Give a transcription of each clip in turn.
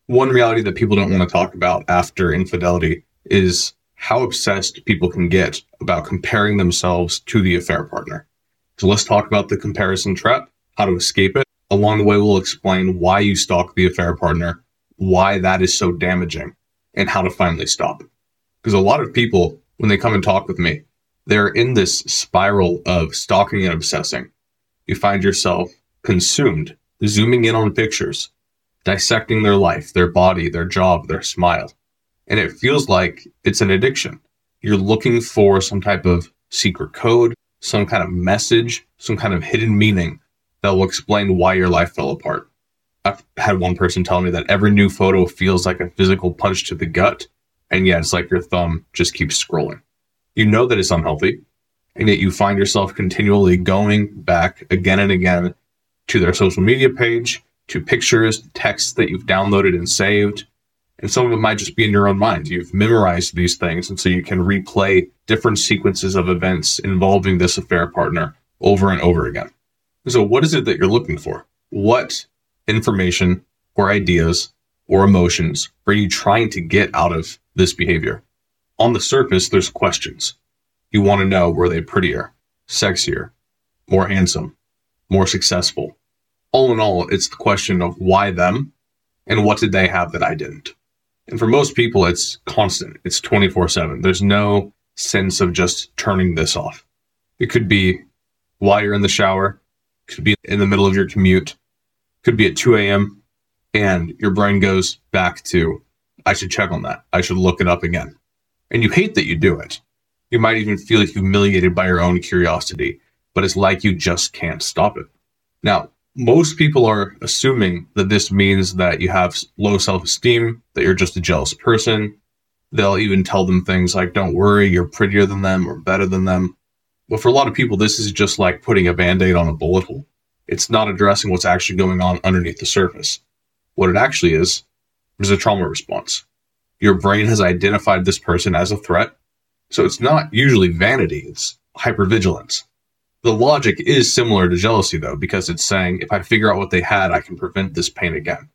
One reality that people don't want to talk about after infidelity is how obsessed people can get about comparing themselves to the affair partner. So let's talk about the comparison trap, how to escape it. Along the way, we'll explain why you stalk the affair partner, why that is so damaging, and how to finally stop it. Because a lot of people, when they come and talk with me, they're in this spiral of stalking and obsessing. You find yourself consumed, zooming in on pictures, dissecting their life, their body, their job, their smile. And it feels like it's an addiction. You're looking for some type of secret code, some kind of message, some kind of hidden meaning that will explain why your life fell apart. I've had one person tell me that every new photo feels like a physical punch to the gut, and yet it's like your thumb just keeps scrolling. You know that it's unhealthy, and yet you find yourself continually going back again and again to their social media page, to pictures, texts that you've downloaded and saved. And some of it might just be in your own mind. You've memorized these things, and so you can replay different sequences of events involving this affair partner over and over again. So what is it that you're looking for? What information or ideas or emotions are you trying to get out of this behavior? On the surface, there's questions. You want to know, were they prettier, sexier, more handsome, more successful? All in all, it's the question of why them and what did they have that I didn't? And for most people, it's constant. It's 24/7. There's no sense of just turning this off. It could be while you're in the shower, could be in the middle of your commute, could be at 2 a.m., and your brain goes back to, I should check on that. I should look it up again. And you hate that you do it. You might even feel humiliated by your own curiosity, but it's like you just can't stop it. Now, most people are assuming that this means that you have low self-esteem, that you're just a jealous person. They'll even tell them things like, don't worry, you're prettier than them or better than them. But for a lot of people, this is just like putting a Band-Aid on a bullet hole. It's not addressing what's actually going on underneath the surface. What it actually is a trauma response. Your brain has identified this person as a threat. So it's not usually vanity, it's hypervigilance. The logic is similar to jealousy, though, because it's saying, if I figure out what they had, I can prevent this pain again.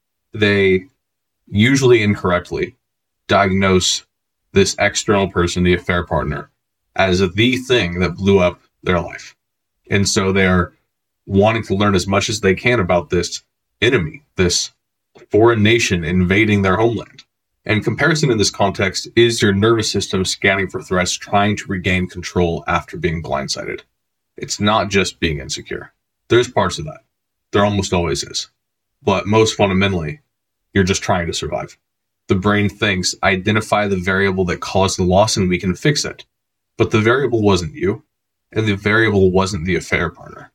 They usually incorrectly diagnose this external person, the affair partner, as the thing that blew up their life. And so they're wanting to learn as much as they can about this enemy, this foreign nation invading their homeland. And comparison in this context is your nervous system scanning for threats, trying to regain control after being blindsided. It's not just being insecure. There's parts of that. There almost always is. But most fundamentally, you're just trying to survive. The brain thinks, identify the variable that caused the loss and we can fix it. But the variable wasn't you, and the variable wasn't the affair partner.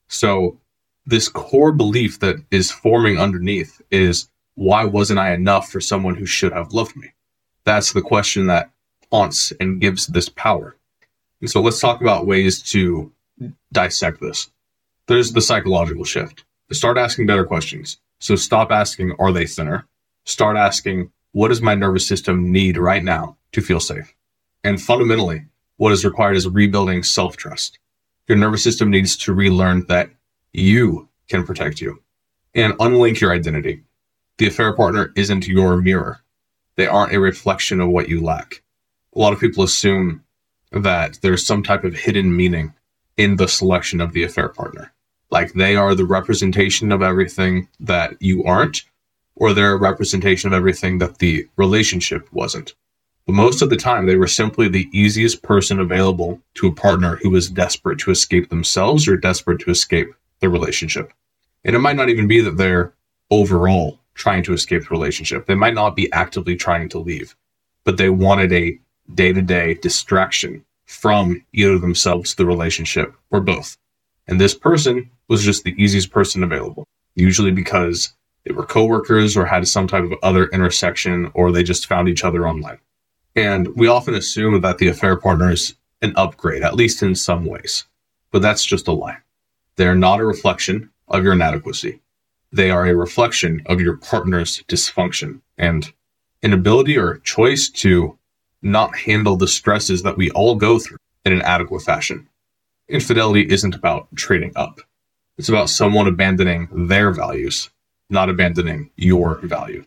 So this core belief that is forming underneath is, why wasn't I enough for someone who should have loved me? That's the question that haunts and gives this power. And so let's talk about ways to dissect this. There's the psychological shift. Start asking better questions. So stop asking, are they thinner? Start asking, what does my nervous system need right now to feel safe? And fundamentally, what is required is rebuilding self-trust. Your nervous system needs to relearn that you can protect you and unlink your identity. The affair partner isn't your mirror. They aren't a reflection of what you lack. A lot of people assume that there's some type of hidden meaning in the selection of the affair partner. Like they are the representation of everything that you aren't, or they're a representation of everything that the relationship wasn't. But most of the time, they were simply the easiest person available to a partner who was desperate to escape themselves or desperate to escape the relationship. And it might not even be that they're overall trying to escape the relationship. They might not be actively trying to leave, but they wanted a day-to-day distraction from either themselves, the relationship, or both. And this person was just the easiest person available, usually because they were coworkers or had some type of other intersection, or they just found each other online. And we often assume that the affair partner is an upgrade, at least in some ways. But that's just a lie. They're not a reflection of your inadequacy. They are a reflection of your partner's dysfunction and inability or choice to not handle the stresses that we all go through in an adequate fashion. Infidelity isn't about trading up. It's about someone abandoning their values, not abandoning your value.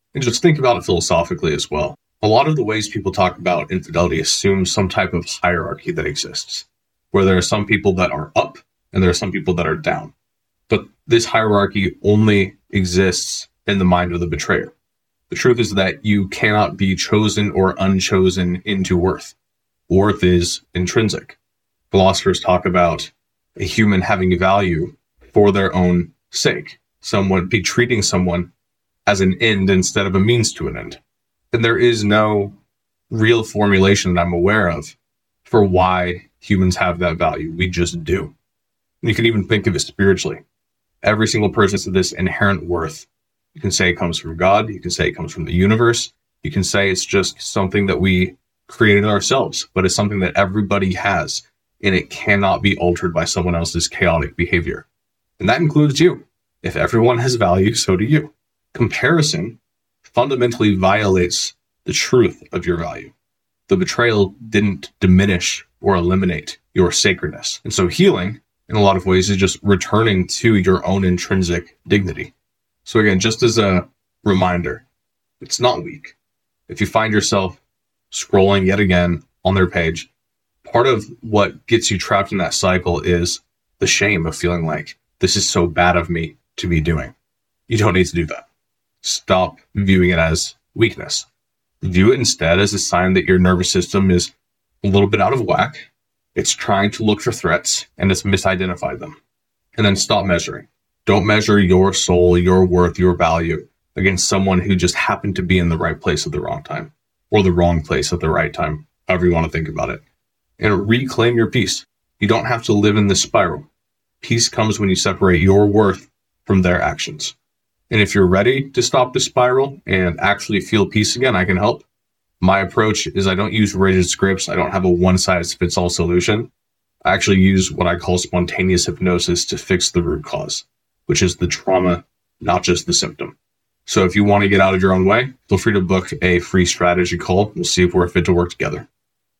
And just think about it philosophically as well. A lot of the ways people talk about infidelity assume some type of hierarchy that exists, where there are some people that are up and there are some people that are down. But this hierarchy only exists in the mind of the betrayer. The truth is that you cannot be chosen or unchosen into worth. Worth is intrinsic. Philosophers talk about a human having value for their own sake. Someone be treating someone as an end instead of a means to an end. And there is no real formulation that I'm aware of for why humans have that value. We just do. You can even think of it spiritually. Every single person has this inherent worth. You can say it comes from God. You can say it comes from the universe. You can say it's just something that we created ourselves, but it's something that everybody has, and it cannot be altered by someone else's chaotic behavior. And that includes you. If everyone has value, so do you. Comparison fundamentally violates the truth of your value. The betrayal didn't diminish or eliminate your sacredness. And so healing, in a lot of ways, is just returning to your own intrinsic dignity. So again, just as a reminder, it's not weak. If you find yourself scrolling yet again on their page, part of what gets you trapped in that cycle is the shame of feeling like this is so bad of me to be doing. You don't need to do that. Stop viewing it as weakness. View it instead as a sign that your nervous system is a little bit out of whack. It's trying to look for threats and it's misidentified them. And then stop measuring. Don't measure your soul, your worth, your value against someone who just happened to be in the right place at the wrong time, or the wrong place at the right time, however you want to think about it. And reclaim your peace. You don't have to live in this spiral. Peace comes when you separate your worth from their actions. And if you're ready to stop the spiral and actually feel peace again, I can help. My approach is I don't use rigid scripts. I don't have a one-size-fits-all solution. I actually use what I call spontaneous hypnosis to fix the root cause, which is the trauma, not just the symptom. So if you want to get out of your own way, feel free to book a free strategy call. We'll see if we're fit to work together.